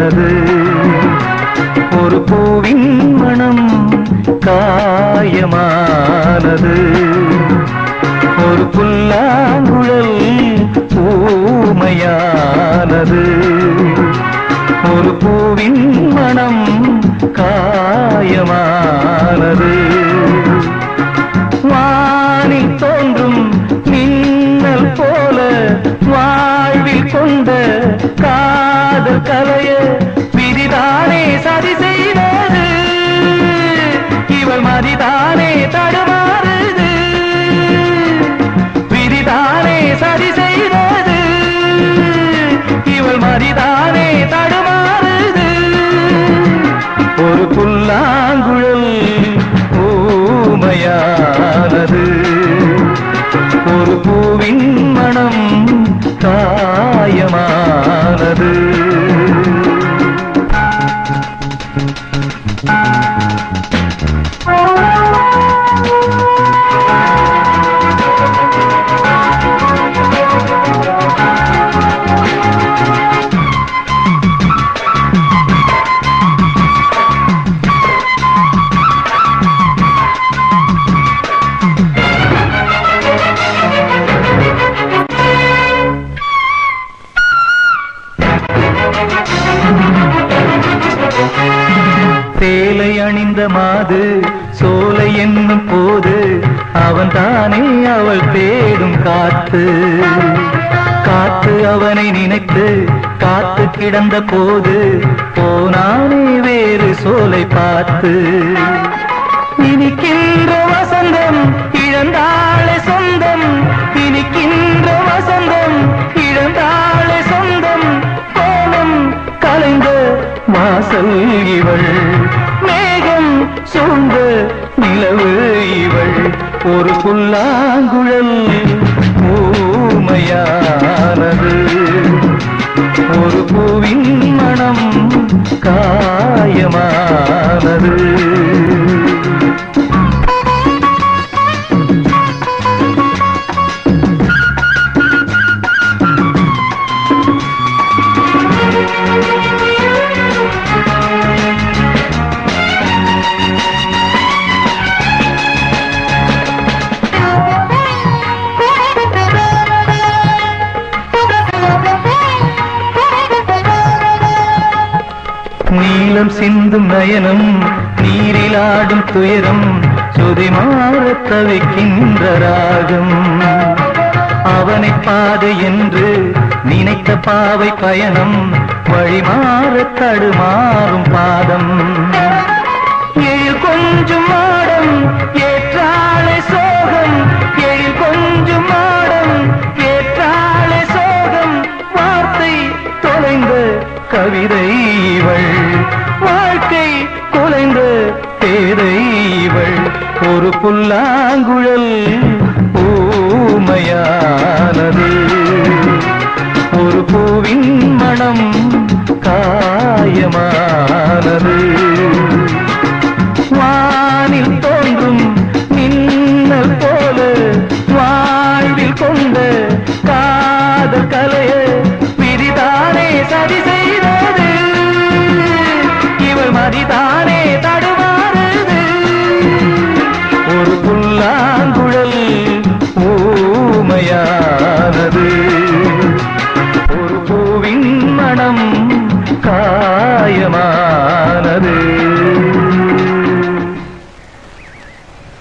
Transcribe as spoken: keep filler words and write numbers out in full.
காயமானது. ஒரு பூவின் மனம் காயமானது. ஒரு புல்லாங்குழல் ஊமையானது. ஒரு பூவின் மனம் காயமானது. வானில் தோன்றும் மின்னல் போல வாழ்வில் கொண்ட காதல் கலைய விதிதானே சதி செய்வது. இவள் மதிதானே தடுமாறுது. விதிதானே சதி செய்வது. இவள் மதிதானே தடுமாறுது. ஒரு புல்லாங்குழல் ஊமையானது. ஒரு பூவின் மனம் காயமானது. சேலை அணிந்த மாது சோலை என்னும் போது அவன் தானே அவள் தேடும் காத்து. காத்து அவனை நினைத்து காத்து கிடந்த போது போனானே வேறு சோலை பார்த்து. இனிக்கின்ற வசந்தம் இழந்தாளே சொந்தம். இனிக்கின்ற வசந்தம் இழந்தாளே சொந்தம். கோலம் கலைந்த வாசல் இவள். மேகம் சூழ்ந்த நிலவு இவள். ஒரு புல்லாங்குழல் ஊமையானது. ஒரு பூவின் மனம் காயமானது. நீலம் சிந்தும் நயனம் நீரிலாடும் துயரம் சுதிமாறத் தவிக்கின்ற ராகம். அவனை பாதை என்று நினைத்த பாவை பயணம் வழிமாறத் தடுமாறும் பாதம். எழில் கொஞ்சம் மாடம் ஏற்றாளே சோகம். எழில் கொஞ்சம் மாடம் ஏற்றாளே சோகம். வார்த்தை தொலைந்த கவிதை இவள். வாழ்க்கை குலைந்த பேதை இவள். ஒரு புல்லாங்குழல் ஊமையானது. ஒரு பூவின் மனம் காயமானது. வானில் தோன்றும் மின்னல் போல வாழ்வில் கொண்ட காதல் கலைய விதிதானே சதி செய்வது. இவள் மதிதானே தடுமாறுது. ஒரு புல்லாங்குழல் ஊமையானது. ஒரு பூவின் மனம் காயமானது.